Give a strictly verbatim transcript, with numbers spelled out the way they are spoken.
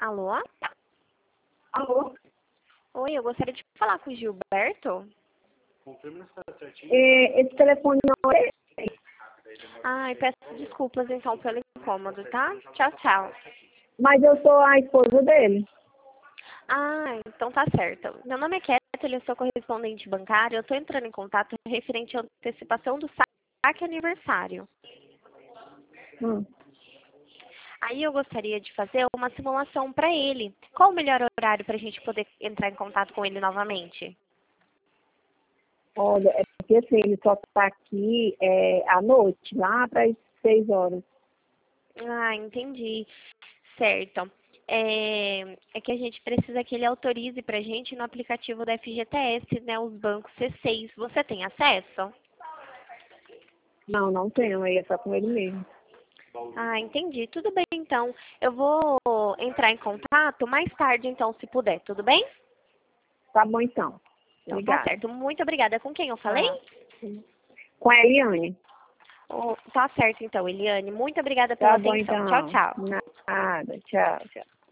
Alô? Alô? Oi, eu gostaria de falar com o Gilberto. É, esse telefone não é... Ai, peço desculpas então pelo incômodo, tá? Tchau, tchau. Mas eu sou a esposa dele. Ah, então tá certo. Meu nome é Kathleen, eu sou correspondente bancária. Eu estou entrando em contato referente à antecipação do saque aniversário. Hum. Aí eu gostaria de fazer uma simulação para ele. Qual o melhor horário para a gente poder entrar em contato com ele novamente? Olha, é porque assim, ele só está aqui é, à noite, lá para as seis horas. Ah, entendi. Certo. É, é que a gente precisa que ele autorize para a gente no aplicativo da F G T S, né, os bancos C seis. Você tem acesso? Não, não tenho, aí é só com ele mesmo. Ah, entendi. Tudo bem, então. Eu vou entrar em contato mais tarde, então, se puder. Tudo bem? Tá bom então. Então, tá Obrigada. certo. Muito obrigada. Com quem eu falei? Tá. Com a Eliane. Oh, tá certo, então, Eliane. Muito obrigada pela Tá bom atenção. Tchau, então. tchau. Nada. Tchau, tchau.